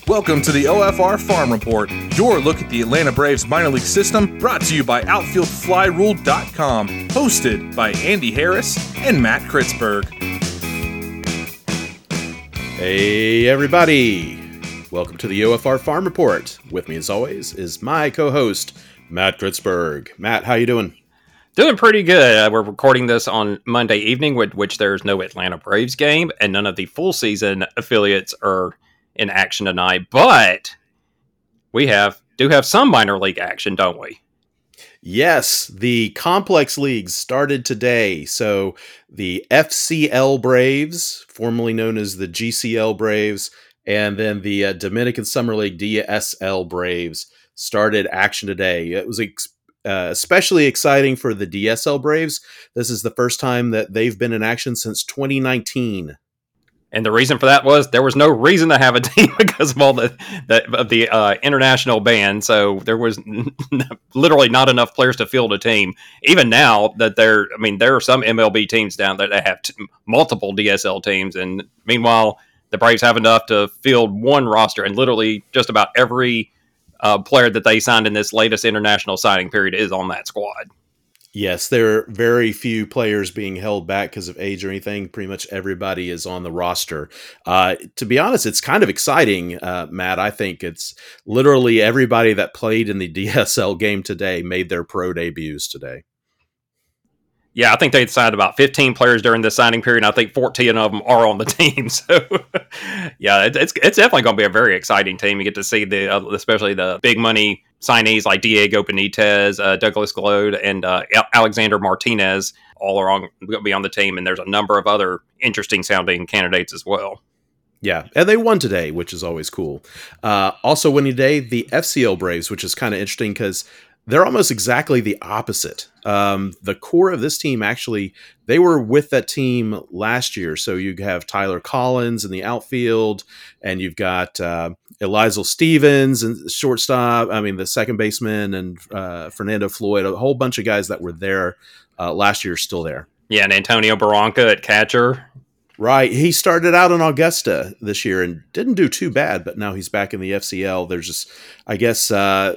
Welcome to the OFR Farm Report, your look at the Atlanta Braves minor league system, brought to you by OutfieldFlyRule.com, hosted by Andy Harris and Matt Kritzberg. Hey everybody, welcome to the OFR Farm Report. With me as always is my co-host, Matt Kritzberg. Matt, how you doing? Doing pretty good. We're recording this on Monday evening, with which there's no Atlanta Braves game, and none of the full season affiliates are in action tonight. But we do have some minor league action, don't we? Yes, the complex leagues started today. So the FCL Braves, formerly known as the GCL Braves, and then the Dominican Summer League DSL Braves started action today. It was especially exciting for the DSL Braves. This is the first time that they've been in action since 2019. And the reason for that was there was no reason to have a team because of all the international ban. So there was literally not enough players to field a team. Even now that there are some MLB teams down there that have multiple DSL teams. And meanwhile, the Braves have enough to field one roster, and literally just about every player that they signed in this latest international signing period is on that squad. Yes, there are very few players being held back because of age or anything. Pretty much everybody is on the roster. To be honest, it's kind of exciting, Matt. I think it's literally everybody that played in the DSL game today made their pro debuts today. Yeah, I think they signed about 15 players during the signing period, and I think 14 of them are on the team. So, yeah, it's definitely going to be a very exciting team. You get to see especially the big money signees like Diego Benitez, Douglas Glode, and Alexander Martinez all are going to be on the team, and there's a number of other interesting sounding candidates as well. Yeah, and they won today, which is always cool. Also winning today, the FCL Braves, which is kind of interesting because they're almost exactly the opposite. The core of this team, actually, they were with that team last year. So you have Tyler Collins in the outfield, and you've got Elizal Stevens and shortstop. The second baseman, and Fernando Floyd. A whole bunch of guys that were there last year are still there. Yeah, and Antonio Barranca at catcher. Right. He started out in Augusta this year and didn't do too bad, but now he's back in the FCL. There's just, I guess,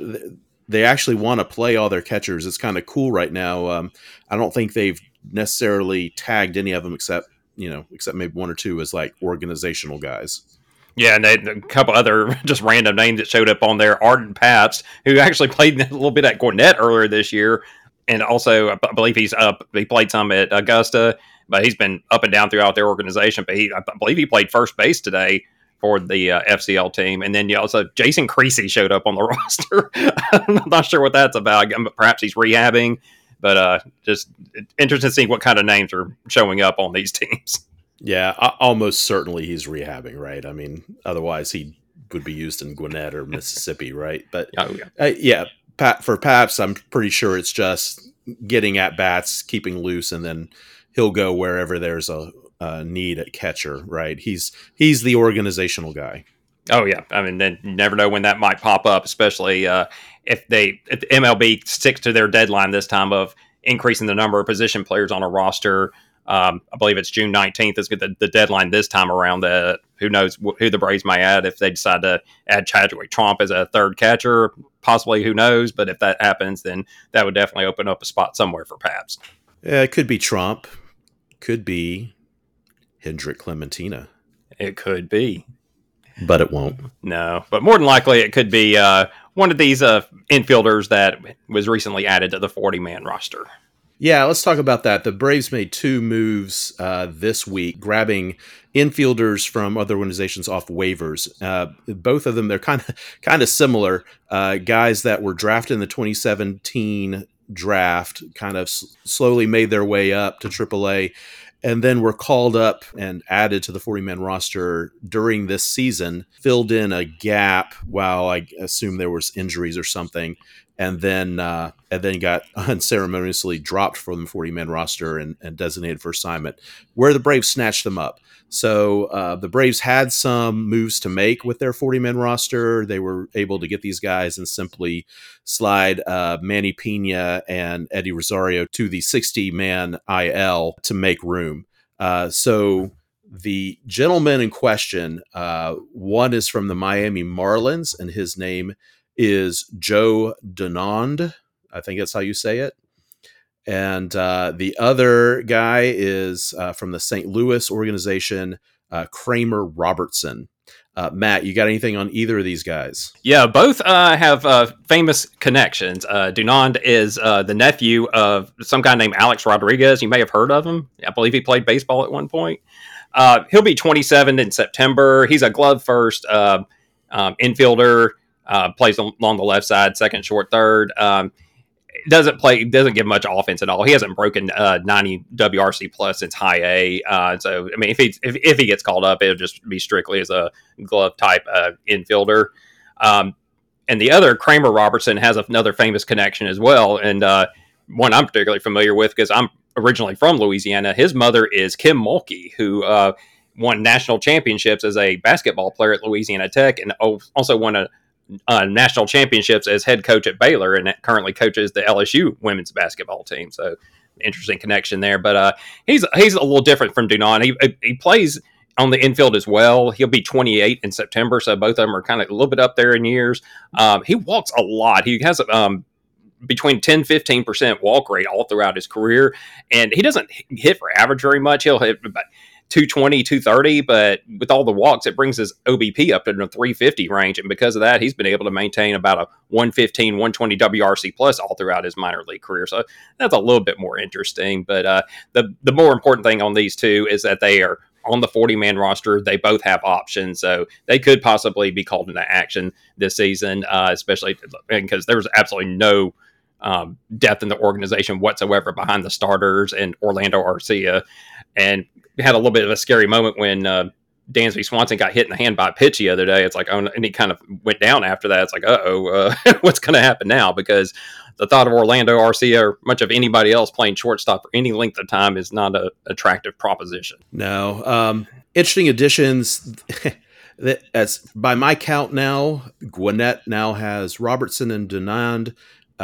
they actually want to play all their catchers. It's kind of cool right now. I don't think they've necessarily tagged any of them except maybe one or two as like organizational guys. Yeah, and a couple other just random names that showed up on there. Arden Pabst, who actually played a little bit at Gwinnett earlier this year, and also I believe he played some at Augusta, but he's been up and down throughout their organization. But I believe he played first base today for the FCL team. And then also Jason Creasy showed up on the roster. I'm not sure what that's about. Perhaps he's rehabbing, but just interested to see what kind of names are showing up on these teams. Yeah, almost certainly he's rehabbing, right? Otherwise he would be used in Gwinnett or Mississippi, right? But for Pabst, I'm pretty sure it's just getting at bats, keeping loose, and then he'll go wherever there's a need at catcher, right? He's the organizational guy. Oh yeah, then you never know when that might pop up, especially if the MLB sticks to their deadline this time of increasing the number of position players on a roster. I believe it's June 19th is the deadline this time around. Who knows who the Braves might add if they decide to add Chadwick Tromp as a third catcher, possibly. Who knows? But if that happens, then that would definitely open up a spot somewhere for Pabst. Yeah, it could be Tromp, could be Hendrik Clementina. It could be. But it won't. No, but more than likely it could be one of these infielders that was recently added to the 40-man roster. Yeah, let's talk about that. The Braves made two moves this week, grabbing infielders from other organizations off waivers. Both of them, they're kind of similar. Guys that were drafted in the 2017 draft, kind of slowly made their way up to AAA, and then were called up and added to the 40-man roster during this season, filled in a gap while I assume there was injuries or something, and then got unceremoniously dropped from the 40-man roster and designated for assignment, where the Braves snatched them up. So the Braves had some moves to make with their 40-man roster. They were able to get these guys and simply slide Manny Pena and Eddie Rosario to the 60-man IL to make room. So The gentleman in question, one is from the Miami Marlins, and his name is Joe Dunand. I think that's how you say it. And the other guy is from the St. Louis organization, Kramer Robertson. Matt, you got anything on either of these guys? Yeah, both have famous connections. Dunand is the nephew of some guy named Alex Rodriguez. You may have heard of him. I believe he played baseball at one point. He'll be 27 in September. He's a glove first infielder, plays along the left side, second, short, third. Doesn't give much offense at all. He hasn't broken 90 WRC plus since high A. So I mean, if he gets called up, it'll just be strictly as a glove type infielder. And the other, Kramer Robertson, has another famous connection as well, and one I'm particularly familiar with because I'm originally from Louisiana. His mother is Kim Mulkey, who won national championships as a basketball player at Louisiana Tech, and also won a national championships as head coach at Baylor, and currently coaches the LSU women's basketball team. So interesting connection there. But he's a little different from Dunand. He plays on the infield as well. He'll be 28 in September, so both of them are kind of a little bit up there in years. He walks a lot. He has between 10-15% walk rate all throughout his career, and he doesn't hit for average very much. He'll hit about 220, 230, but with all the walks, it brings his OBP up to the 350 range. And because of that, he's been able to maintain about a 115, 120 WRC plus all throughout his minor league career. So that's a little bit more interesting. But the more important thing on these two is that they are on the 40-man roster. They both have options, so they could possibly be called into action this season, especially because there was absolutely no depth in the organization whatsoever behind the starters and Orlando Arcia. And we had a little bit of a scary moment when Dansby Swanson got hit in the hand by a pitch the other day. It's like, oh, and he kind of went down after that. It's like, what's going to happen now? Because the thought of Orlando Arcia or much of anybody else playing shortstop for any length of time is not an attractive proposition. No. Interesting additions. As by my count now, Gwinnett now has Robertson and Dunand,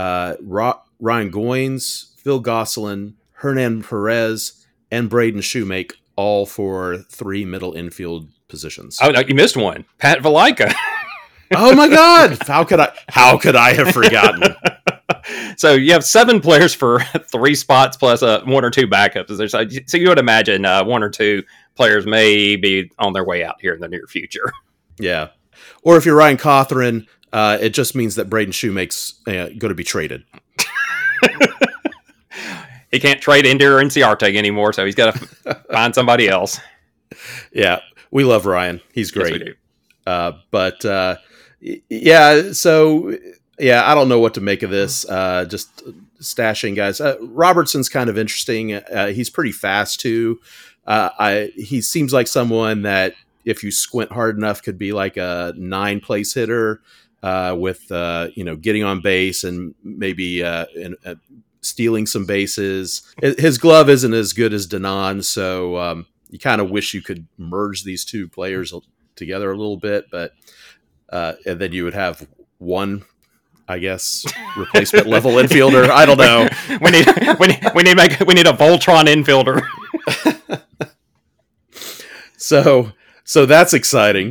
Ryan Goins, Phil Gosselin, Hernan Perez, and Braden Shoemake, all for 3 middle infield positions. Oh, no, you missed one. Pat Valaika. Oh my God! How could I have forgotten? So you have 7 players for 3 spots plus 1 or 2 backups. So you would imagine 1 or 2 players may be on their way out here in the near future. Yeah. Or if you're Ryan Cawthron, it just means that Braden Shoemake's going to be traded. He can't trade Ender or Inciarte anymore, so he's got to find somebody else. Yeah, we love Ryan. He's great. Yes, we do. Yeah, so, yeah, I don't know what to make of this. Just stashing guys. Robertson's kind of interesting. He's pretty fast, too. He seems like someone that, if you squint hard enough, could be like a 9-place hitter with, getting on base and maybe stealing some bases. His glove isn't as good as Dunand, so you kind of wish you could merge these two players together a little bit, but and then you would have one, I guess, replacement level infielder. I don't know. we need a Voltron infielder. So that's exciting.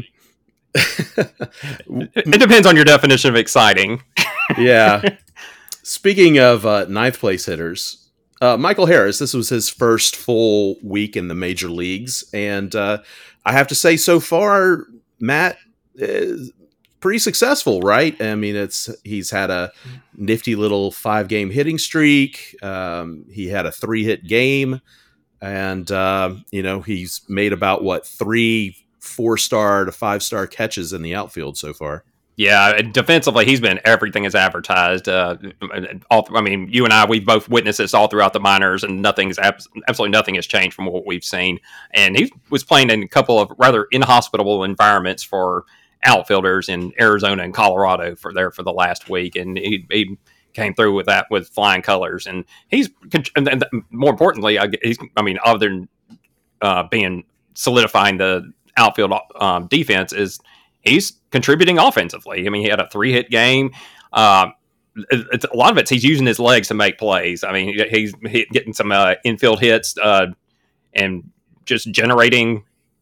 It depends on your definition of exciting. Yeah. Speaking of 9th place hitters, Michael Harris, this was his first full week in the major leagues. And I have to say, so far, Matt, is pretty successful, right? I mean, he's had a nifty little 5-game hitting streak. He had a 3-hit game. And, he's made about, 3 4-star to 5-star catches in the outfield so far. Yeah, defensively, he's been everything as advertised. I mean, you and I, we've both witnessed this all throughout the minors, and absolutely nothing has changed from what we've seen. And he was playing in a couple of rather inhospitable environments for outfielders in Arizona and Colorado for the last week, and he came through with that with flying colors. And and more importantly, other than being solidifying the outfield defense, is he's contributing offensively. I mean, he had a 3-hit game. A lot of he's using his legs to make plays. I mean, he's getting some infield hits and just generating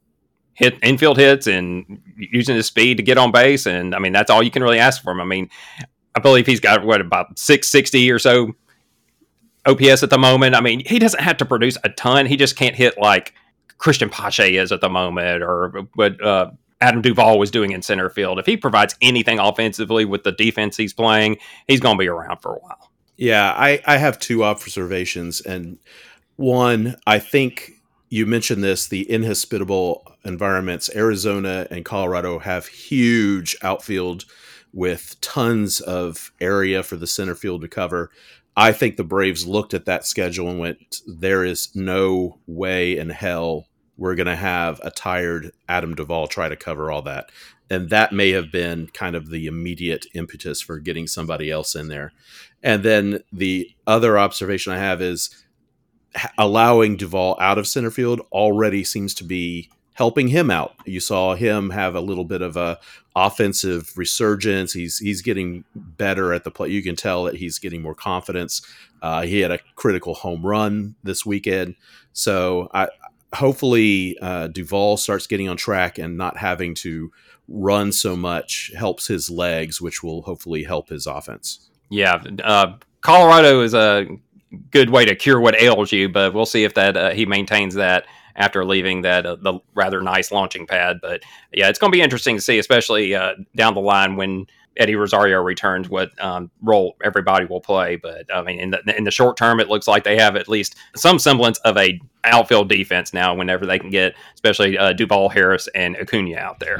hit infield hits and using his speed to get on base. And I mean, that's all you can really ask for him. I mean, I believe he's got about 660 or so OPS at the moment. I mean, he doesn't have to produce a ton. He just can't hit like Christian Pache is at the moment, or what Adam Duvall was doing in center field. If he provides anything offensively with the defense he's playing, he's going to be around for a while. Yeah, I have two observations. And one, I think you mentioned this, the inhospitable environments. Arizona and Colorado have huge outfield with tons of area for the center field to cover. I think the Braves looked at that schedule and went, there is no way in hell we're going to have a tired Adam Duvall try to cover all that. And that may have been kind of the immediate impetus for getting somebody else in there. And then the other observation I have is allowing Duvall out of center field already seems to be helping him out. You saw him have a little bit of a offensive resurgence. He's getting better at the play. You can tell that he's getting more confidence. He had a critical home run this weekend. So hopefully Duvall starts getting on track, and not having to run so much helps his legs, which will hopefully help his offense. Yeah. Colorado is a good way to cure what ails you, but we'll see if that he maintains that after leaving that the rather nice launching pad. But yeah, it's going to be interesting to see, especially down the line when Eddie Rosario returns, what role everybody will play. But I mean, in the short term, it looks like they have at least some semblance of a outfield defense now, whenever they can get, especially Duvall, Harris, and Acuna out there.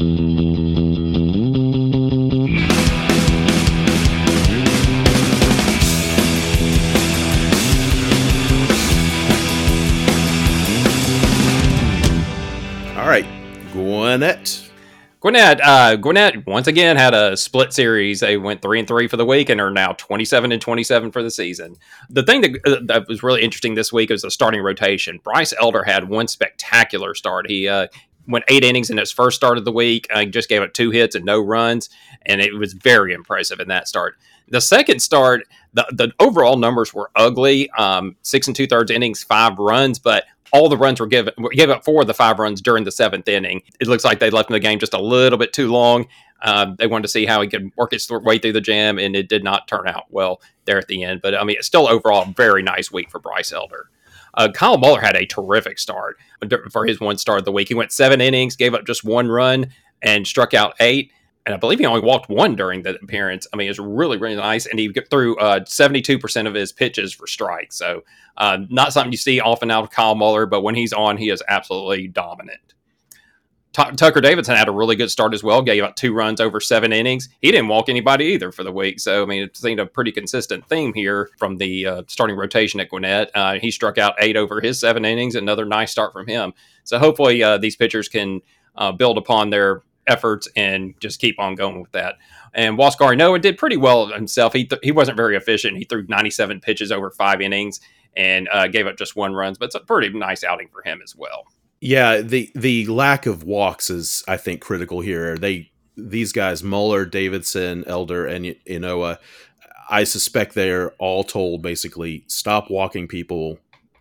All right, Gwinnett. Gwinnett once again had a split series. They went 3-3 for the week and are now 27-27 for the season. The thing that was really interesting this week was the starting rotation. Bryce Elder had one spectacular start. He went 8 innings in his first start of the week. He just gave up 2 hits and no runs, and it was very impressive in that start. The second start, the overall numbers were ugly. 6 2/3 innings, 5 runs, but all the runs gave up 4 of the 5 runs during the 7th inning. It looks like they left the game just a little bit too long. They wanted to see how he could work his way through the jam, and it did not turn out well there at the end. But I mean, it's still overall a very nice week for Bryce Elder. Kyle Muller had a terrific start for his one start of the week. He went 7 innings, gave up just 1 run, and struck out 8. And I believe he only walked 1 during the appearance. I mean, it's really, really nice. And he threw 72% of his pitches for strikes. So not something you see often out of Kyle Muller, but when he's on, he is absolutely dominant. Tucker Davidson had a really good start as well. Gave up 2 runs over 7 innings. He didn't walk anybody either for the week. So, I mean, it seemed a pretty consistent theme here from the starting rotation at Gwinnett. He struck out 8 over his 7 innings. Another nice start from him. So hopefully these pitchers can build upon their efforts and just keep on going with that. And Huascar Ynoa did pretty well himself. He wasn't very efficient. He threw 97 pitches over 5 innings and gave up just 1 run, but it's a pretty nice outing for him as well. Yeah, the lack of walks is, I think, critical here. These guys, Muller, Davidson, Elder, and Ynoa, I suspect they're all told basically stop walking people.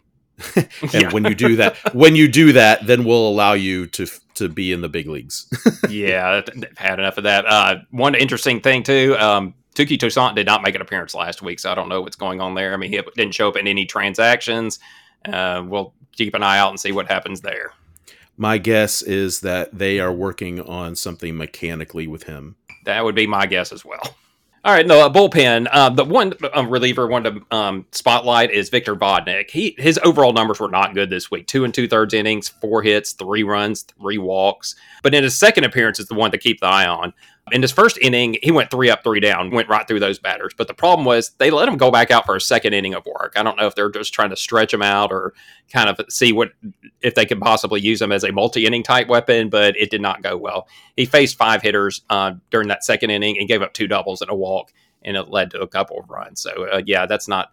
And when you do that, then we'll allow you to be in the big leagues. Yeah, they've had enough of that. One interesting thing too, Touki Toussaint did not make an appearance last week, so I don't know what's going on there. I mean, he didn't show up in any transactions. We'll keep an eye out and see what happens there. My guess is that they are working on something mechanically with him. That would be my guess as well. All right, no, bullpen. The one reliever I wanted to spotlight is Victor Vodnik. His overall numbers were not good this week. 2 2/3 innings, 4 hits, 3 runs, 3 walks. But in his second appearance is the one to keep the eye on. In his first inning, he went 3 up, 3 down, went right through those batters. But the problem was they let him go back out for a second inning of work. I don't know if they're just trying to stretch him out or kind of see if they could possibly use him as a multi-inning type weapon, but it did not go well. He faced 5 hitters during that second inning and gave up 2 doubles and a walk, and it led to a couple of runs. So, that's not...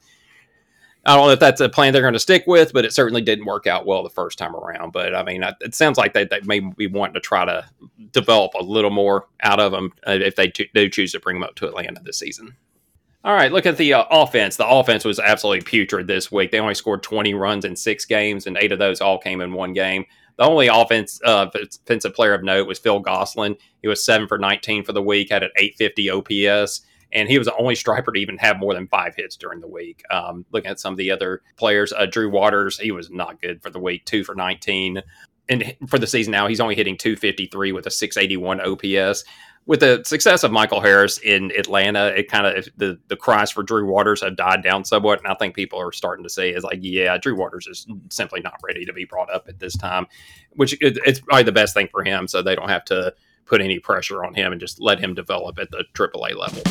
I don't know if that's a plan they're going to stick with, but it certainly didn't work out well the first time around. But, I mean, it sounds like they may be wanting to try to develop a little more out of them if they do choose to bring them up to Atlanta this season. All right, look at the offense. The offense was absolutely putrid this week. They only scored 20 runs in 6 games, and 8 of those all came in one game. The only offensive player of note was Phil Gosselin. He was 7 for 19 for the week, had an 850 OPS. And he was the only striper to even have more than 5 hits during the week. Looking at some of the other players, Drew Waters, he was not good for the week, 2 for 19. And for the season now, he's only hitting 253 with a 681 OPS. With the success of Michael Harris in Atlanta, it kind of the cries for Drew Waters have died down somewhat, and I think people are starting to say is like, yeah, Drew Waters is simply not ready to be brought up at this time, which it's probably the best thing for him, so they don't have to put any pressure on him and just let him develop at the AAA level.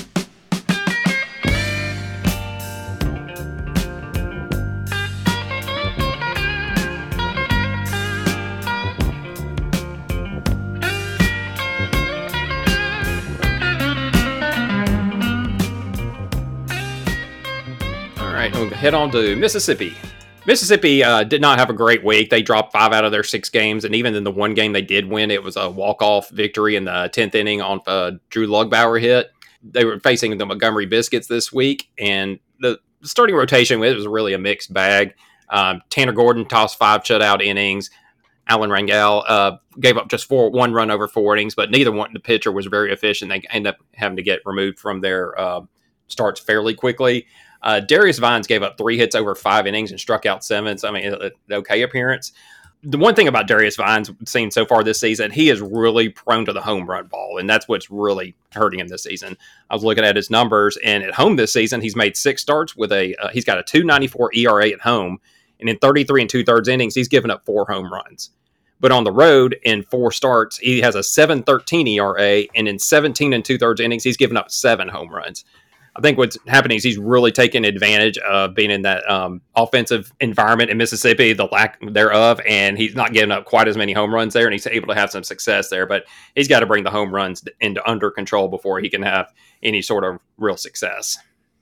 We'll head on to Mississippi. Mississippi did not have a great week. They dropped 5 out of their 6 games, and even in the one game they did win, it was a walk-off victory in the 10th inning on Drew Lugbauer hit. They were facing the Montgomery Biscuits this week, and the starting rotation, it was really a mixed bag. Tanner Gordon tossed 5 shutout innings. Alan Rangel gave up just 1 run over 4 innings, but neither one, the pitcher was very efficient. They ended up having to get removed from their starts fairly quickly. Darius Vines gave up 3 hits over 5 innings and struck out 7. So, I mean, an okay appearance. The one thing about Darius Vines seen so far this season, he is really prone to the home run ball, and that's what's really hurting him this season. I was looking at his numbers, and at home this season, he's made 6 starts with he's got a 2.94 ERA at home, and in 33 2/3 innings, he's given up 4 home runs. But on the road, in 4 starts, he has a 7.13 ERA, and in 17 2/3 innings, he's given up 7 home runs. I think what's happening is he's really taking advantage of being in that offensive environment in Mississippi, the lack thereof, and he's not giving up quite as many home runs there, and he's able to have some success there. But he's got to bring the home runs into under control before he can have any sort of real success.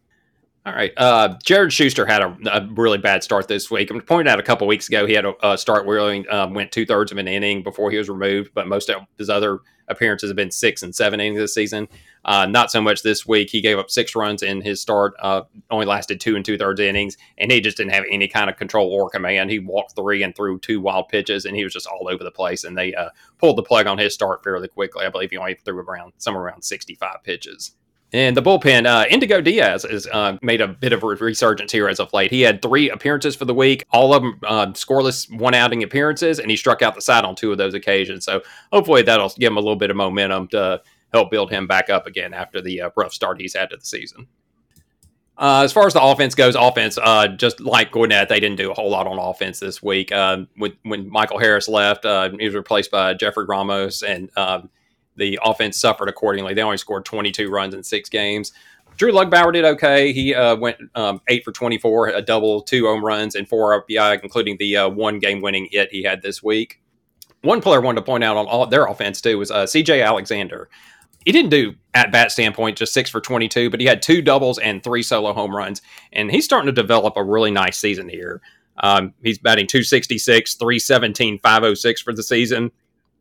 All right. Jared Schuster had a really bad start this week. I pointed out a couple weeks ago he had a start where he went 2/3 of an inning before he was removed, but most of his other appearances have been 6 and 7 innings this season. Not so much this week. He gave up 6 runs in his start, only lasted 2 2/3 innings, and he just didn't have any kind of control or command. He walked 3 and threw 2 wild pitches, and he was just all over the place, and they pulled the plug on his start fairly quickly. I believe he only threw somewhere around 65 pitches. And the bullpen, Indigo Diaz has made a bit of a resurgence here as of late. He had 3 appearances for the week, all of them scoreless 1-outing appearances, and he struck out the side on 2 of those occasions. So hopefully that'll give him a little bit of momentum to help build him back up again after the rough start he's had to the season. As far as the offense goes, just like Gwinnett, they didn't do a whole lot on offense this week. When Michael Harris left, he was replaced by Jeffrey Ramos, and the offense suffered accordingly. They only scored 22 runs in 6 games. Drew Lugbauer did okay. He went 8 for 24, a double, 2 home runs, and 4 RBI, including the 1 game-winning hit he had this week. One player I wanted to point out on all their offense, too, was C.J. Alexander. He didn't do, at bat standpoint, just 6 for 22, but he had 2 doubles and 3 solo home runs, and he's starting to develop a really nice season here. He's batting .266, .317, .506 for the season.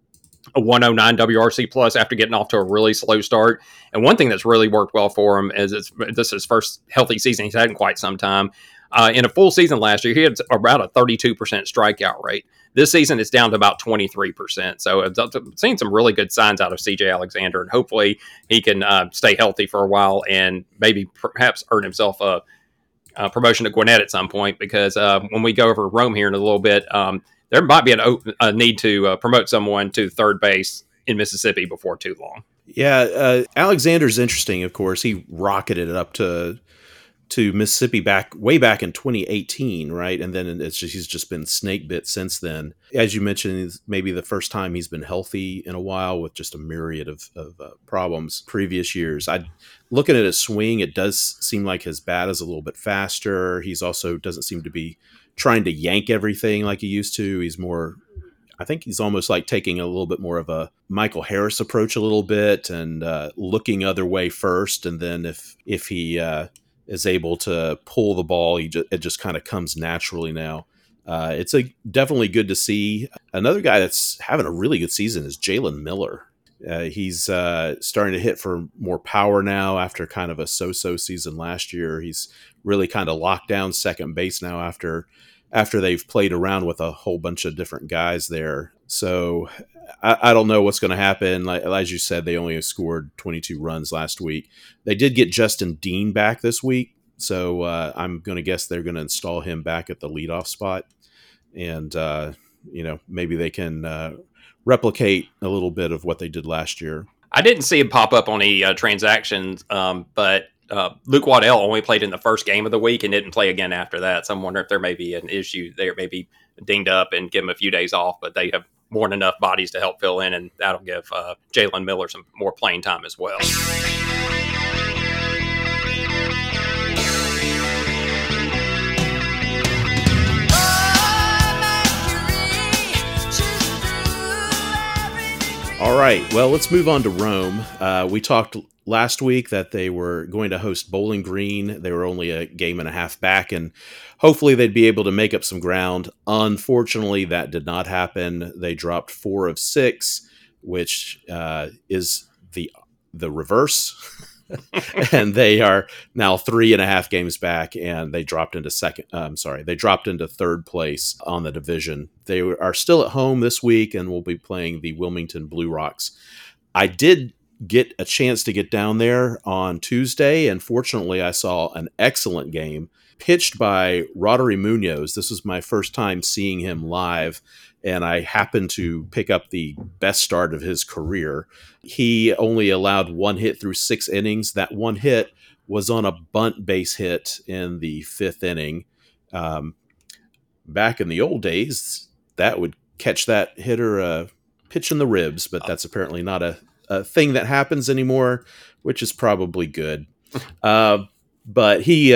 A 109 WRC plus after getting off to a really slow start. And one thing that's really worked well for him is this is his first healthy season he's had in quite some time. In a full season last year, he had about a 32% strikeout rate. This season, it's down to about 23%. So I've seen some really good signs out of C.J. Alexander, and hopefully he can stay healthy for a while and maybe perhaps earn himself a promotion to Gwinnett at some point, because when we go over Rome here in a little bit, there might be a need to promote someone to third base in Mississippi before too long. Yeah, Alexander's interesting, of course. He rocketed it up to Mississippi way back in 2018, right? And then he's just been snake bit since then. As you mentioned, it's maybe the first time he's been healthy in a while with just a myriad of problems previous years. Looking at his swing, it does seem like his bat is a little bit faster. He's also doesn't seem to be trying to yank everything like he used to. He's more, I think he's almost like taking a little bit more of a Michael Harris approach a little bit, and looking other way first. And then if he is able to pull the ball, it just kind of comes naturally now. It's definitely good to see. Another guy that's having a really good season is Jalen Miller. He's starting to hit for more power now after kind of a so-so season last year. He's really kind of locked down second base now after after they've played around with a whole bunch of different guys there. So I don't know what's going to happen. Like, as you said, they only scored 22 runs last week. They did get Justin Dean back this week, so I'm going to guess they're going to install him back at the leadoff spot, and maybe they can replicate a little bit of what they did last year. I didn't see him pop up on any transactions, but Luke Waddell only played in the first game of the week and didn't play again after that. So I'm wondering if there may be an issue there, maybe dinged up and give him a few days off, but they have more than enough bodies to help fill in, and that'll give Jalen Miller some more playing time as well. All right, well, let's move on to Rome. We talked last week that they were going to host Bowling Green. They were only a game and a half back, and hopefully they'd be able to make up some ground. Unfortunately, that did not happen. They dropped 4 of 6, which is the reverse. And they are now 3.5 games back, and they dropped into third place on the division. They are still at home this week and will be playing the Wilmington Blue Rocks. I did get a chance to get down there on Tuesday, and fortunately I saw an excellent game pitched by Roddery Munoz. This was my first time seeing him live, and I happened to pick up the best start of his career. He only allowed 1 hit through 6 innings. That 1 hit was on a bunt base hit in the 5th inning. Back in the old days, that would catch that hitter a pitch in the ribs, but that's apparently not a thing that happens anymore, which is probably good. But he...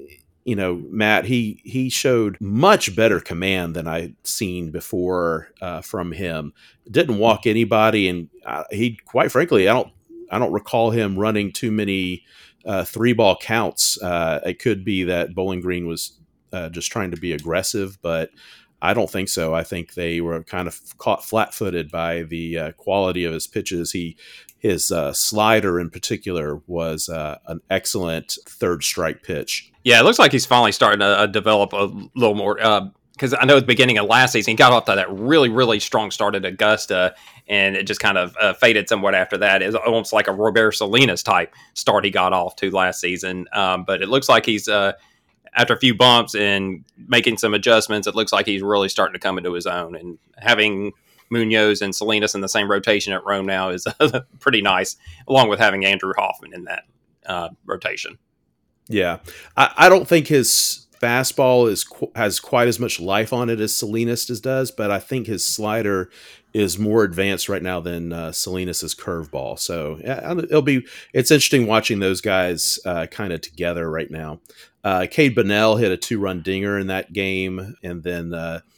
Matt, he showed much better command than I'd seen before from him. Didn't walk anybody, and he, quite frankly, I don't recall him running too many 3-ball counts. It could be that Bowling Green was just trying to be aggressive, but I don't think so. I think they were kind of caught flat-footed by the quality of his pitches. His slider in particular was an excellent third strike pitch. Yeah, it looks like he's finally starting to develop a little more, because I know at the beginning of last season, he got off to that really, really strong start at Augusta, and it just kind of faded somewhat after that. It's almost like a Robert Salinas type start he got off to last season. But it looks like he's, after a few bumps and making some adjustments, it looks like he's really starting to come into his own. And having Munoz and Salinas in the same rotation at Rome now is pretty nice, along with having Andrew Hoffman in that rotation. Yeah, I don't think his fastball has quite as much life on it as Salinas does, but I think his slider is more advanced right now than Salinas' curveball. So it's interesting watching those guys kind of together right now. Cade Bunnell hit a 2-run dinger in that game, and then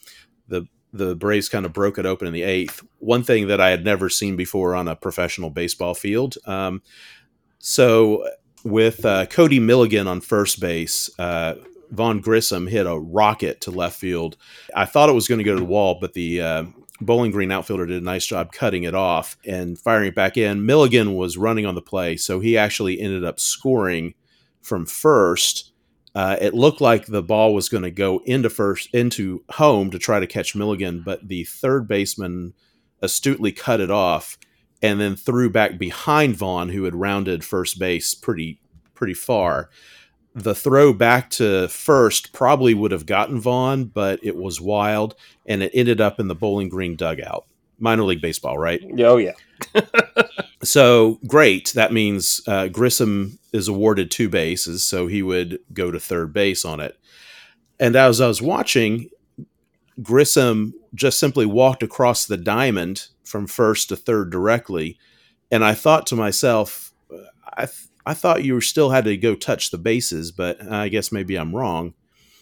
the Braves kind of broke it open in the 8th. One thing that I had never seen before on a professional baseball field. So with Cody Milligan on first base, Vaughn Grissom hit a rocket to left field. I thought it was going to go to the wall, but the Bowling Green outfielder did a nice job cutting it off and firing it back in. Milligan was running on the play, so he actually ended up scoring from first. It looked like the ball was going to go into home to try to catch Milligan, but the third baseman astutely cut it off and then threw back behind Vaughn, who had rounded first base pretty far. The throw back to first probably would have gotten Vaughn, but it was wild, and it ended up in the Bowling Green dugout. Minor league baseball, right? Oh, yeah. So, great. That means Grissom is awarded 2 bases, so he would go to third base on it. And as I was watching, Grissom just simply walked across the diamond from first to third directly, and I thought to myself, I thought you still had to go touch the bases, but I guess maybe I'm wrong.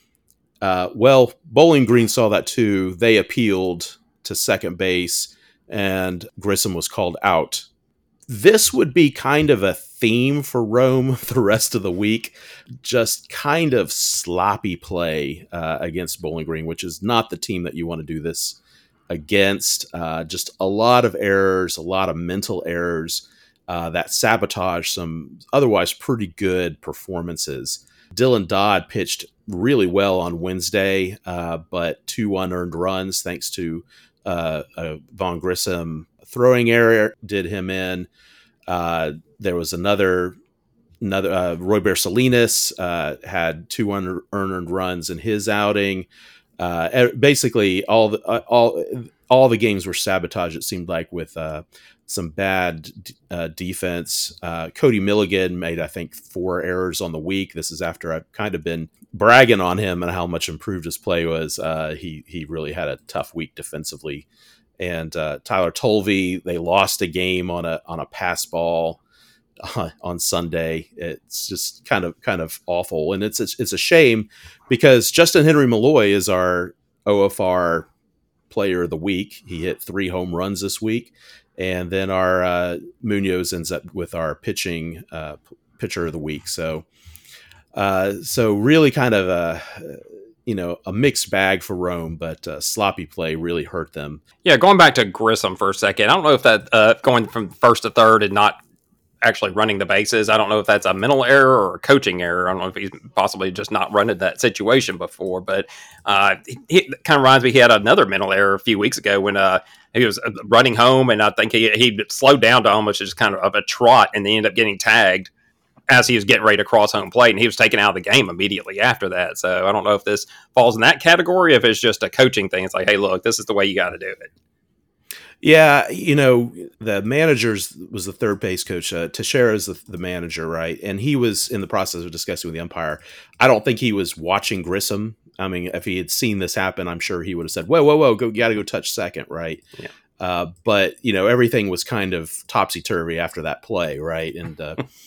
Well, Bowling Green saw that too. They appealed to second base, and Grissom was called out. This would be kind of a theme for Rome the rest of the week. Just kind of sloppy play against Bowling Green, which is not the team that you want to do this against. Just a lot of errors, a lot of mental errors that sabotage some otherwise pretty good performances. Dylan Dodd pitched really well on Wednesday, but 2 unearned runs thanks to a Vaughn Grissom throwing error did him in. There was another Royber Salinas had 2 unearned runs in his outing. Basically, all the games were sabotage. It seemed like with some bad defense. Cody Milligan made, I think, 4 errors on the week. This is after I've kind of been bragging on him and how much improved his play was. He really had a tough week defensively. And Tyler Tolvey, they lost a game on a pass ball on Sunday. It's just kind of awful, and it's a shame because Justin Henry Malloy is our OFR player of the week. He hit 3 home runs this week, and then our Munoz ends up with our pitcher of the week. So really kind of a mixed bag for Rome, but sloppy play really hurt them. Yeah, going back to Grissom for a second, I don't know if that going from first to third and not actually running the bases, I don't know if that's a mental error or a coaching error. I don't know if he's possibly just not run into that situation before, but he kind of reminds me, he had another mental error a few weeks ago when he was running home, and I think he slowed down to almost just kind of a trot, and they ended up getting tagged as he was getting ready to cross home plate, and he was taken out of the game immediately after that. So I don't know if this falls in that category, if it's just a coaching thing. It's like, hey, look, this is the way you got to do it. Yeah, the manager was the third base coach. Teixeira is the manager, right? And he was in the process of discussing with the umpire. I don't think he was watching Grissom. I mean, if he had seen this happen, I'm sure he would have said, whoa, you got to go touch second, right? Yeah. But, everything was kind of topsy-turvy after that play, right? And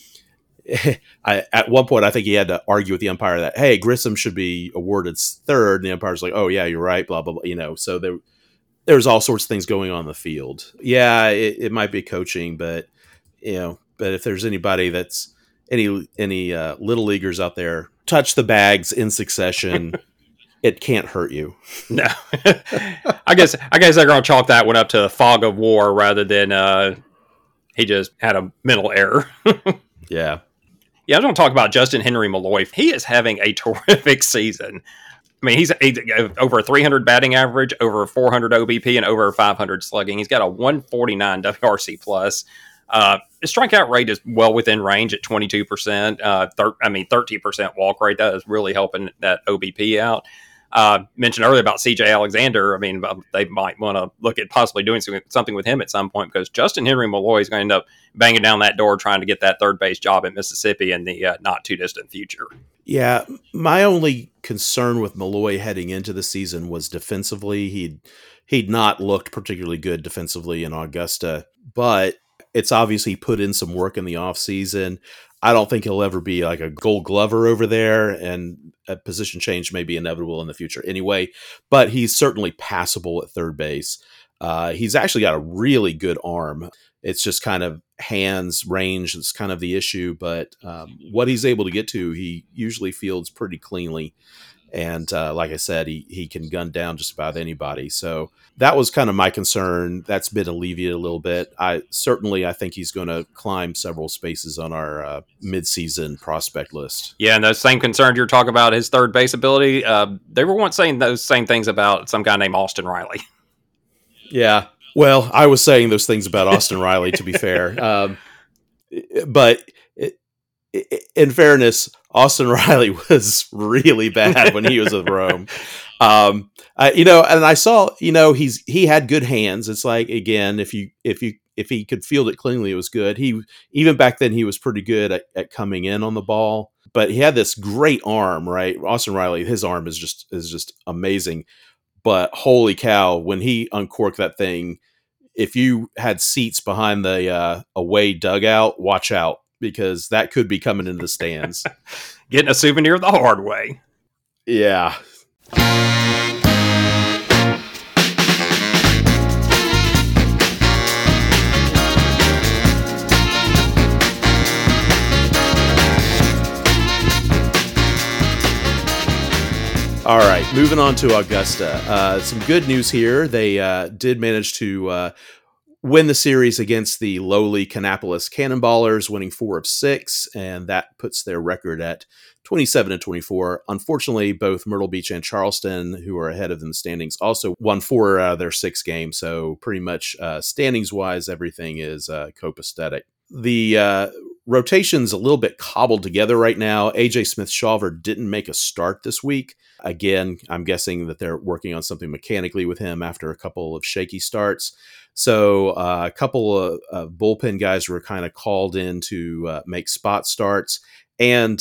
at one point, I think he had to argue with the umpire that, hey, Grissom should be awarded third. And the umpire's like, oh, yeah, you're right, blah, blah, blah. So there's all sorts of things going on in the field. Yeah, it might be coaching, but if there's anybody that's any little leaguers out there, touch the bags in succession. It can't hurt you. No, I guess they're going to chalk that one up to the fog of war rather than he just had a mental error. Yeah. Yeah, I don't talk about Justin Henry Malloy. He is having a terrific season. I mean, he's over a 300 batting average, over 400 OBP, and over 500 slugging. He's got a 149 WRC plus. His strikeout rate is well within range at 22%. 13% walk rate. That is really helping that OBP out. Mentioned earlier about CJ Alexander. I mean, they might want to look at possibly doing something with him at some point, because Justin Henry Malloy is going to end up banging down that door trying to get that third base job at Mississippi in the not too distant future. Yeah, my only concern with Malloy heading into the season was defensively. He'd not looked particularly good defensively in Augusta, but it's obviously put in some work in the offseason. I don't think he'll ever be like a Gold Glover over there, and a position change may be inevitable in the future anyway, but he's certainly passable at third base. He's actually got a really good arm. It's just kind of hands range is kind of the issue, but what he's able to get to, he usually fields pretty cleanly. And like I said, he can gun down just about anybody. So that was kind of my concern. That's been alleviated a little bit. I think he's going to climb several spaces on our midseason prospect list. Yeah, and those same concerns you're talking about, his third base ability, they were once saying those same things about some guy named Austin Riley. Yeah. Well, I was saying those things about Austin Riley, to be fair. But in fairness, Austin Riley was really bad when he was with Rome. And I saw, he had good hands. It's like, again, if he could field it cleanly, it was good. Even back then he was pretty good at coming in on the ball, but he had this great arm, right? Austin Riley, his arm is just amazing. But holy cow, when he uncorked that thing, if you had seats behind the away dugout, watch out, because that could be coming into the stands. Getting a souvenir the hard way. Yeah. All right, moving on to Augusta. Some good news here. They did manage to win the series against the lowly Kannapolis Cannonballers, winning 4 of 6, and that puts their record at 27-24. Unfortunately, both Myrtle Beach and Charleston, who are ahead of them in the standings, also won 4 out of their 6 games. So pretty much standings-wise, everything is copacetic. The rotation's a little bit cobbled together right now. AJ Smith-Shawver didn't make a start this week. Again, I'm guessing that they're working on something mechanically with him after a couple of shaky starts. So a couple of bullpen guys were kind of called in to make spot starts. And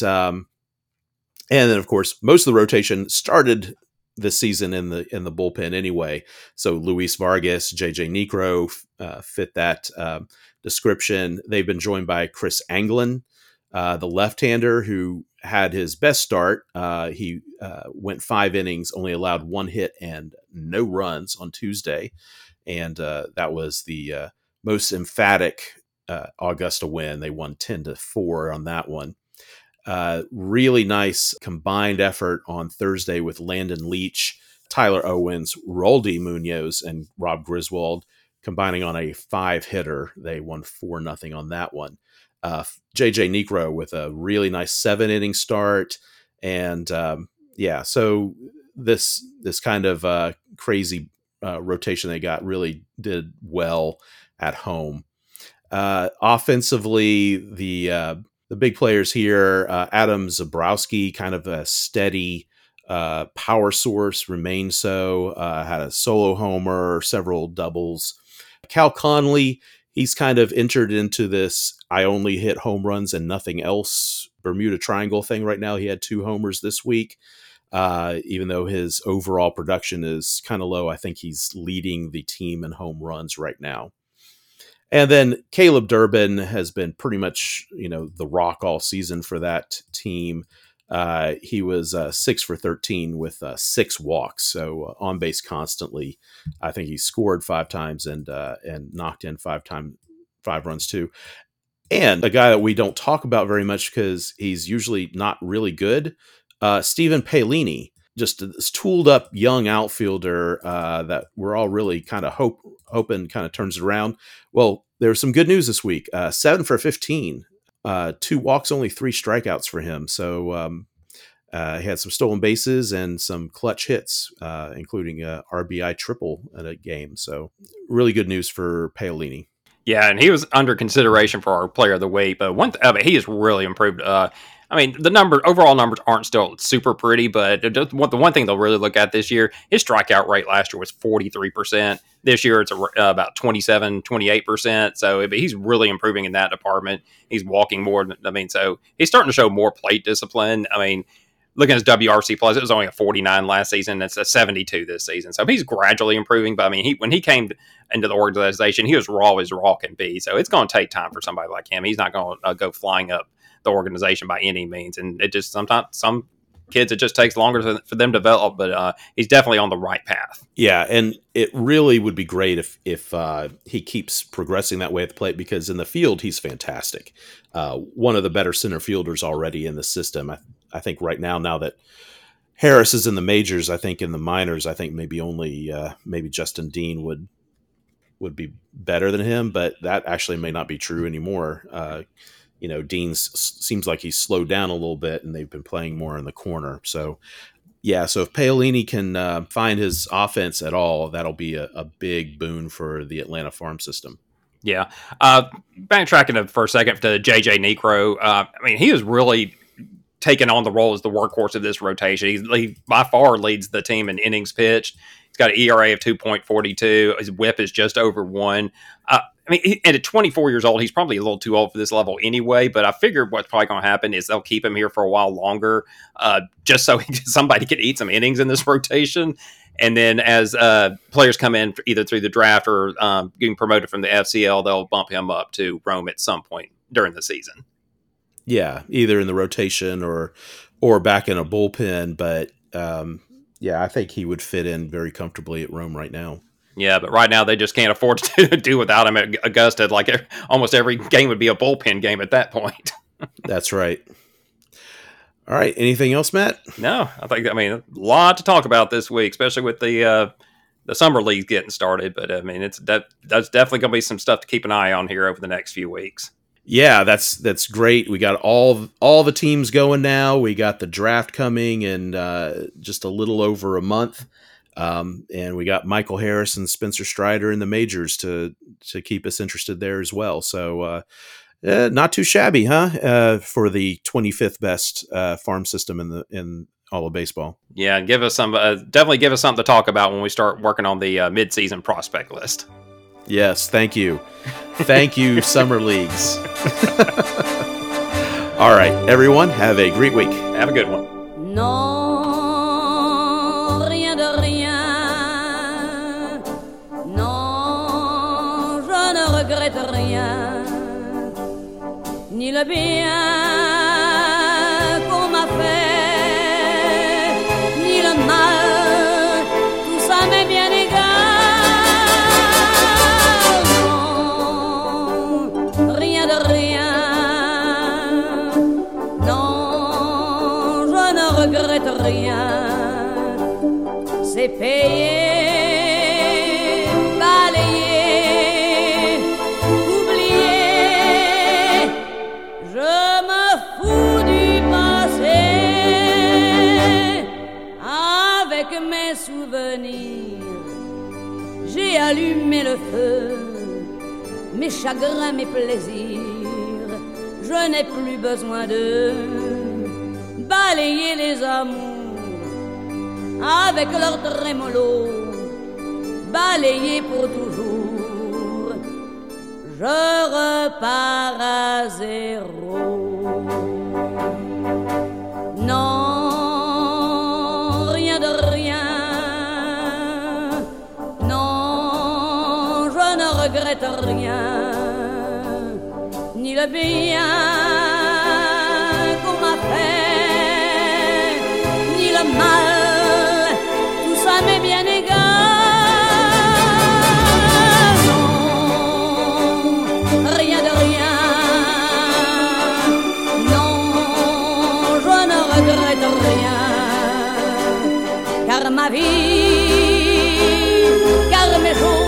then, of course, most of the rotation started this season in the bullpen anyway. So Luis Vargas, JJ Niekro fit that description. They've been joined by Chris Anglin, the left-hander who had his best start. He went 5 innings, only allowed 1 hit and no runs on Tuesday. And that was the most emphatic Augusta win. They won 10-4 on that one. Really nice combined effort on Thursday with Landon Leach, Tyler Owens, Roldy Munoz, and Rob Griswold combining on a 5-hitter. They won 4-0 on that one. JJ Niekro with a really nice 7-inning start. And so this kind of crazy rotation they got really did well at home. Offensively, the big players here, Adam Zabrowski, kind of a steady power source, remained so, had a solo homer, several doubles. Cal Conley, he's kind of entered into this I only hit home runs and nothing else Bermuda Triangle thing right now. He had 2 homers this week. Even though his overall production is kind of low, I think he's leading the team in home runs right now. And then Caleb Durbin has been pretty much, the rock all season for that team. He was 6 for 13 with 6 walks, so on base constantly. I think he scored 5 times and knocked in 5 runs too. And a guy that we don't talk about very much because he's usually not really good, Stephen Paolini, just this tooled up young outfielder that we're all really kind of hoping kind of turns it around. Well, there's some good news this week. 7 for 15, 2 walks, only 3 strikeouts for him. So he had some stolen bases and some clutch hits, including a RBI triple in a game. So really good news for Paolini. Yeah, and he was under consideration for our player of the week, but he has really improved. The overall numbers aren't still super pretty, but the one thing they'll really look at this year, his strikeout rate last year was 43%. This year it's about 27-28%. So he's really improving in that department. He's walking more. So he's starting to show more plate discipline. Looking at his WRC plus, it was only a 49 last season. It's a 72 this season. So he's gradually improving. But when he came into the organization, he was raw as raw can be. So it's going to take time for somebody like him. He's not going to go flying up the organization by any means. And it just sometimes some kids, it just takes longer for them to develop. But he's definitely on the right path. Yeah, and it really would be great if he keeps progressing that way at the plate, because in the field he's fantastic. One of the better center fielders already in the system. I think right now that Harris is in the majors, I think in the minors, I think maybe only maybe Justin Dean would be better than him, but that actually may not be true anymore. Dean seems like he's slowed down a little bit, and they've been playing more in the corner. So, yeah, so if Paolini can find his offense at all, that'll be a big boon for the Atlanta farm system. Yeah. Backtracking for a second to JJ Niekro, he is really taken on the role as the workhorse of this rotation. He by far leads the team in innings pitched. He's got an ERA of 2.42. His WHIP is just over 1. And at 24 years old, he's probably a little too old for this level anyway, but I figured what's probably going to happen is they'll keep him here for a while longer, just so somebody can eat some innings in this rotation. And then as players come in either through the draft or getting promoted from the FCL, they'll bump him up to Rome at some point during the season. Yeah, either in the rotation or back in a bullpen. But I think he would fit in very comfortably at Rome right now. Yeah, but right now they just can't afford to do without him at Augusta. Like almost every game would be a bullpen game at that point. That's right. All right. Anything else, Matt? No, I think, a lot to talk about this week, especially with the the summer league's getting started. But I mean, that's definitely going to be some stuff to keep an eye on here over the next few weeks. Yeah, that's great. We got all the teams going now. We got the draft coming in just a little over a month. And we got Michael Harris and Spencer Strider in the majors to keep us interested there as well. So not too shabby, huh? For the 25th best farm system in all of baseball. Yeah, and give us some definitely give us something to talk about when we start working on the midseason prospect list. Yes, thank you. Thank you, Summer Leagues. All right, everyone, have a great week. Have a good one. Non, rien de rien. Non, je ne regrette rien. Ni le bien qu'on m'a fait, ni le mal, tout ça m'est bien égal. Non, rien de rien. Non, je ne regrette rien. C'est payé, balayé, oublié. Je me fous du passé. Avec mes souvenirs, j'ai allumé le feu. Mes chagrins, mes plaisirs, je n'ai plus besoin de balayer les amours avec leur trémolo, balayer pour toujours. Je repars à zéro. Non, rien de rien. Non, je ne regrette rien. Ni le bien qu'on m'a fait, ni le mal, tout ça m'est bien égal. Non, rien de rien. Non, je ne regrette rien. Car ma vie, car mes jours